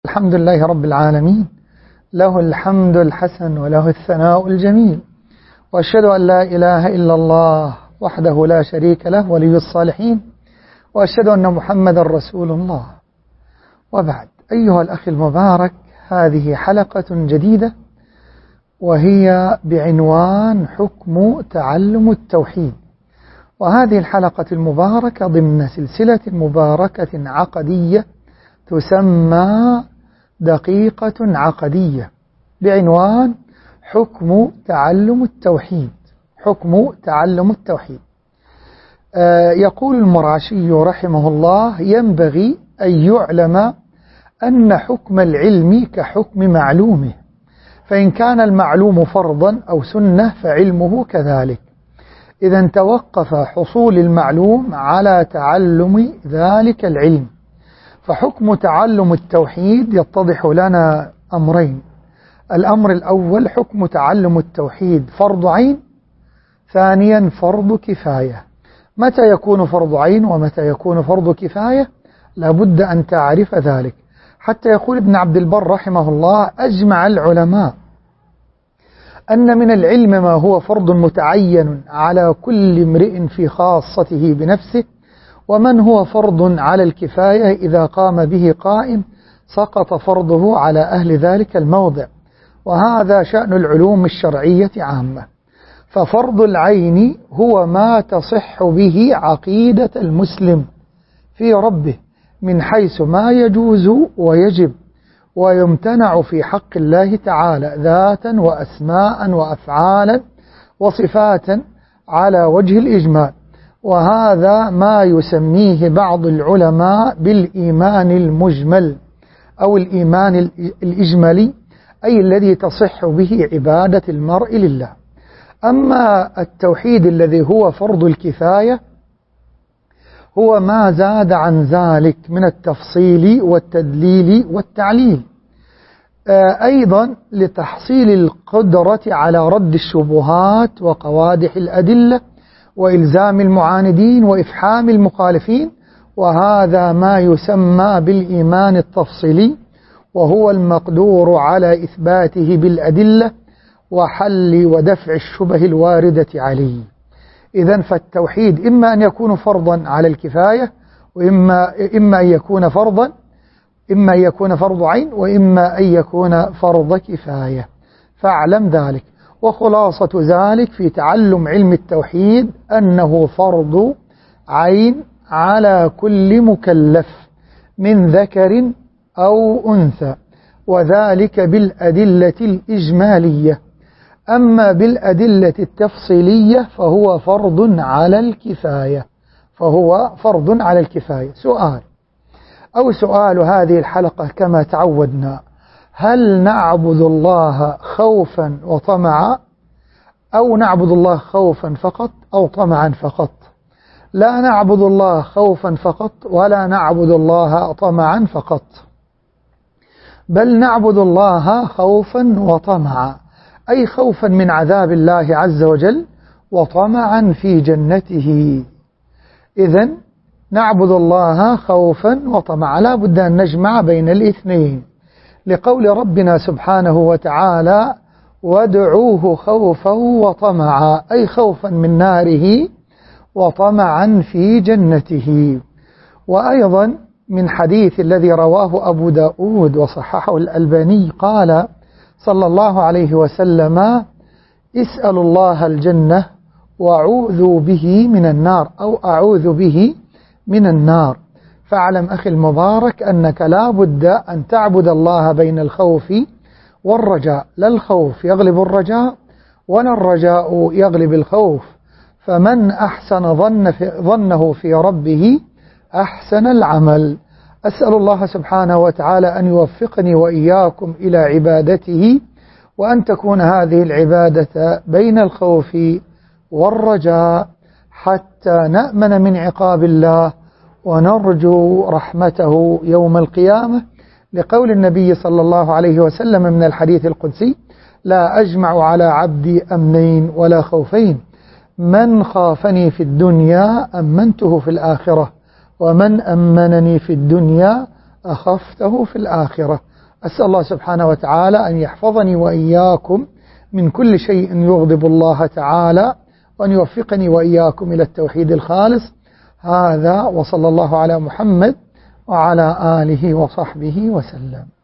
الحمد لله رب العالمين، له الحمد الحسن وله الثناء الجميل، وأشهد أن لا إله إلا الله وحده لا شريك له ولي الصالحين، وأشهد أن محمد رسول الله. وبعد، أيها الأخ المبارك، هذه حلقة جديدة وهي بعنوان حكم تعلم التوحيد، وهذه الحلقة المباركة ضمن سلسلة مباركة عقدية تسمى دقيقة عقدية بعنوان حكم تعلم التوحيد. حكم تعلم التوحيد. يقول المراشي رحمه الله: ينبغي أن يعلم أن حكم العلم كحكم معلومه، فإن كان المعلوم فرضا أو سنة فعلمه كذلك، إذا توقف حصول المعلوم على تعلم ذلك العلم. فحكم تعلم التوحيد يتضح لنا أمرين: الأمر الأول حكم تعلم التوحيد فرض عين، ثانيا فرض كفاية. متى يكون فرض عين ومتى يكون فرض كفاية؟ لابد أن تعرف ذلك. حتى يقول ابن عبد البر رحمه الله: أجمع العلماء أن من العلم ما هو فرض متعين على كل امرئ في خاصته بنفسه، ومن هو فرض على الكفاية إذا قام به قائم سقط فرضه على أهل ذلك الموضع. وهذا شأن العلوم الشرعية عامة. ففرض العين هو ما تصح به عقيدة المسلم في ربه من حيث ما يجوز ويجب ويمتنع في حق الله تعالى ذاتا وأسماء وأفعالا وصفات على وجه الإجمال، وهذا ما يسميه بعض العلماء بالإيمان المجمل أو الإيمان الإجملي، أي الذي تصح به عبادة المرء لله. أما التوحيد الذي هو فرض الكفاية هو ما زاد عن ذلك من التفصيل والتدليل والتعليل، أيضا لتحصيل القدرة على رد الشبهات وقوادح الأدلة وإلزام المعاندين وإفحام المخالفين، وهذا ما يسمى بالإيمان التفصيلي، وهو المقدور على إثباته بالأدلة وحل ودفع الشبه الواردة عليه. إذن فالتوحيد إما أن يكون فرضا على الكفاية، وإما أن يكون فرضا، إما أن يكون فرض عين، وإما أن يكون فرض كفاية. فاعلم ذلك. وخلاصة ذلك في تعلم علم التوحيد أنه فرض عين على كل مكلف من ذكر أو أنثى، وذلك بالأدلة الإجمالية. أما بالأدلة التفصيلية فهو فرض على الكفاية. سؤال هذه الحلقة كما تعودنا: هل نعبد الله خوفا وطمعا، أو نعبد الله خوفا فقط أو طمعا فقط؟ لا نعبد الله خوفا فقط ولا نعبد الله طمعا فقط، بل نعبد الله خوفا وطمعا، أي خوفا من عذاب الله عز وجل وطمعا في جنته. إذن نعبد الله خوفا وطمعا، لا بد أن نجمع بين الاثنين، لقول ربنا سبحانه وتعالى: وادعوه خوفا وطمعا، أي خوفا من ناره وطمعا في جنته. وأيضا من حديث الذي رواه أبو داود وصححه الألباني قال صلى الله عليه وسلم: اسأل الله الجنة وأعوذ به من النار، أو أعوذ به من النار. فاعلم أخي المبارك أنك لا بد أن تعبد الله بين الخوف والرجاء، لا الخوف يغلب الرجاء ولا الرجاء يغلب الخوف. فمن أحسن ظنه في ربه أحسن العمل. أسأل الله سبحانه وتعالى أن يوفقني وإياكم إلى عبادته، وأن تكون هذه العبادة بين الخوف والرجاء، حتى نأمن من عقاب الله ونرجو رحمته يوم القيامة، لقول النبي صلى الله عليه وسلم من الحديث القدسي: لا أجمع على عبدي أمنين ولا خوفين، من خافني في الدنيا أمنته في الآخرة، ومن أمنني في الدنيا أخفته في الآخرة. أسأل الله سبحانه وتعالى أن يحفظني وإياكم من كل شيء يغضب الله تعالى، وأن يوفقني وإياكم إلى التوحيد الخالص. هذا وصلى الله على محمد وعلى آله وصحبه وسلم.